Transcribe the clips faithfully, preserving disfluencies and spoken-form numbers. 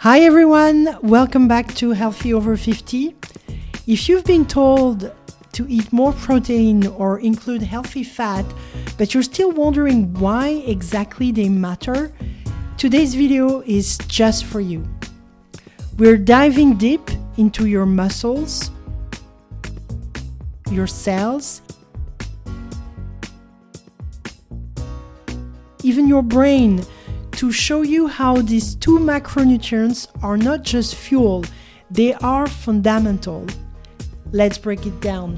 Hi everyone, welcome back to Healthy Over fifty. If you've been told to eat more protein or include healthy fat, but you're still wondering why exactly they matter, today's video is just for you. We're diving deep into your muscles, your cells, even your brain, to show you how these two macronutrients are not just fuel, they are fundamental. Let's break it down.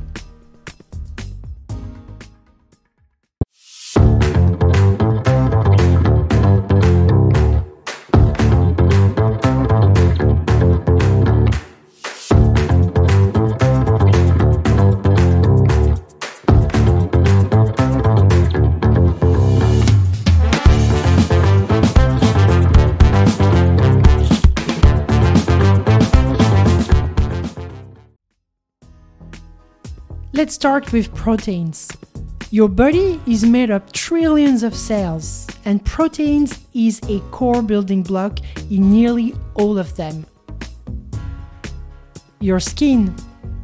Let's start with proteins. Your body is made of trillions of cells, and proteins is a core building block in nearly all of them. Your skin,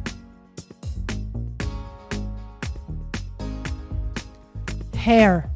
hair,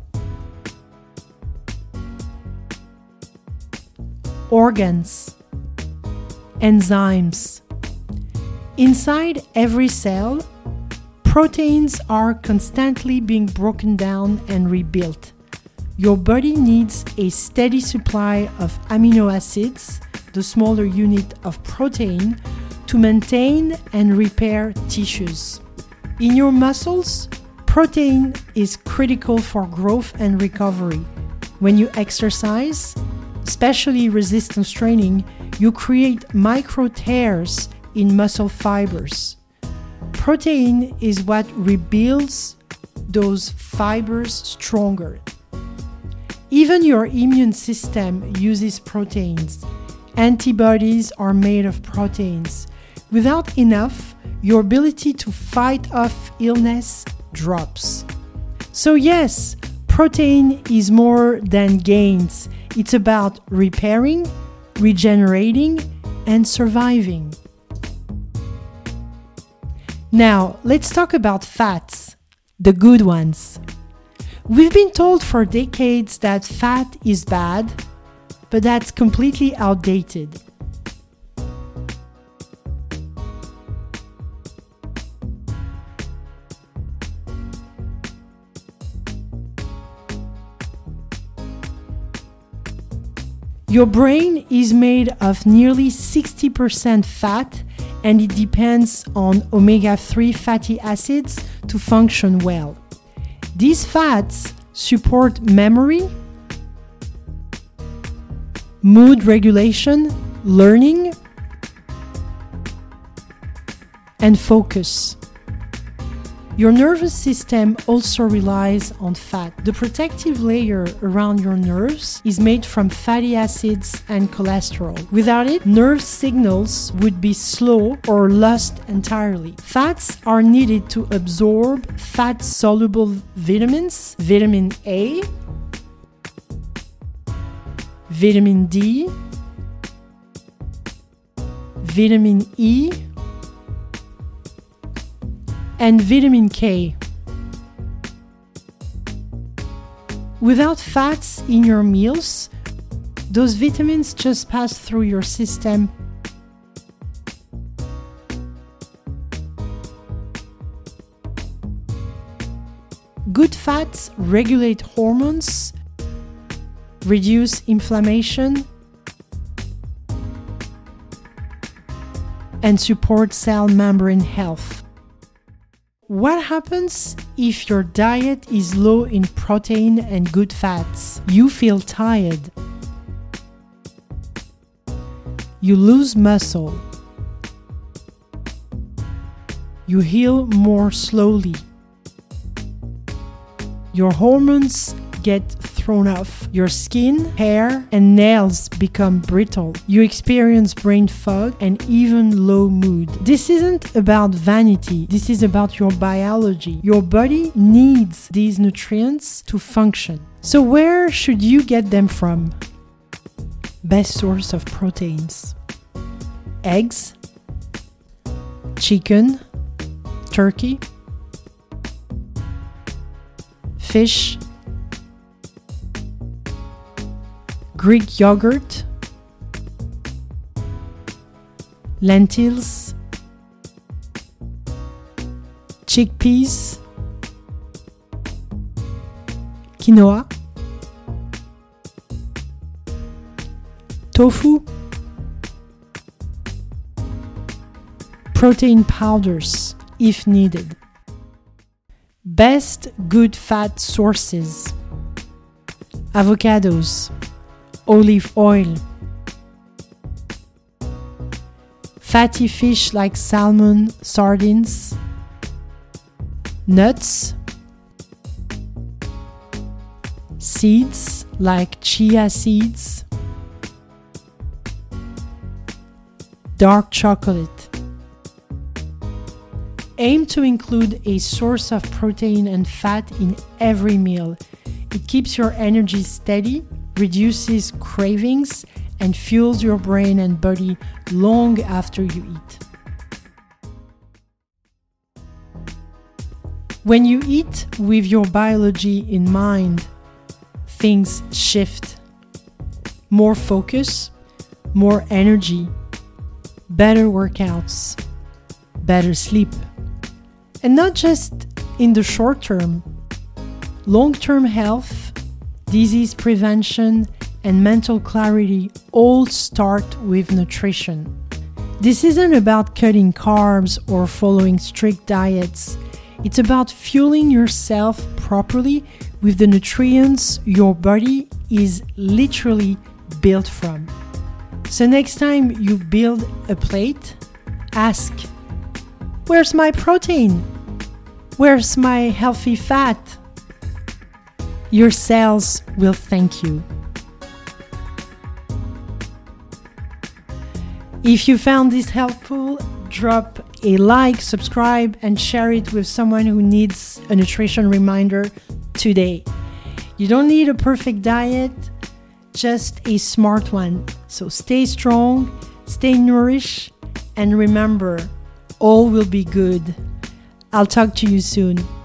organs, enzymes. Inside every cell, proteins are constantly being broken down and rebuilt. Your body needs a steady supply of amino acids, the smaller unit of protein, to maintain and repair tissues. In your muscles, protein is critical for growth and recovery. When you exercise, especially resistance training, you create micro tears in muscle fibers. Protein is what rebuilds those fibers stronger. Even your immune system uses proteins. Antibodies are made of proteins. Without enough, your ability to fight off illness drops. So yes, protein is more than gains. It's about repairing, regenerating, and surviving. Now, let's talk about fats, the good ones. We've been told for decades that fat is bad, but that's completely outdated. Your brain is made of nearly sixty percent fat, and it depends on omega three fatty acids to function well. These fats support memory, mood regulation, learning, and focus. Your nervous system also relies on fat. The protective layer around your nerves is made from fatty acids and cholesterol. Without it, nerve signals would be slow or lost entirely. Fats are needed to absorb fat-soluble vitamins, vitamin A, vitamin D, vitamin E, and vitamin K. Without fats in your meals, those vitamins just pass through your system. Good fats regulate hormones, reduce inflammation, and support cell membrane health. What happens if your diet is low in protein and good fats? You feel tired. You lose muscle. You heal more slowly. Your hormones get thrown off. Your skin, hair, and nails become brittle. You experience brain fog and even low mood. This isn't about vanity. This is about your biology. Your body needs these nutrients to function. So where should you get them from? best source of proteins: eggs, chicken, turkey, fish, Greek yogurt, lentils, chickpeas, quinoa, tofu, protein powders if needed. Best good fat sources: avocados, olive oil, fatty fish like salmon, sardines, nuts, seeds like chia seeds, dark chocolate. Aim to include a source of protein and fat in every meal. It keeps your energy steady, reduces cravings, and fuels your brain and body long after you eat. When you eat with your biology in mind, things shift. More focus, more energy, better workouts, better sleep. And not just in the short term. Long-term health, disease prevention, and mental clarity all start with nutrition. This isn't about cutting carbs or following strict diets. It's about fueling yourself properly with the nutrients your body is literally built from. So next time you build a plate, ask, where's my protein? Where's my healthy fat? Your cells will thank you. If you found this helpful, drop a like, subscribe, and share it with someone who needs a nutrition reminder today. You don't need a perfect diet, just a smart one. So stay strong, stay nourished, and remember, all will be good. I'll talk to you soon.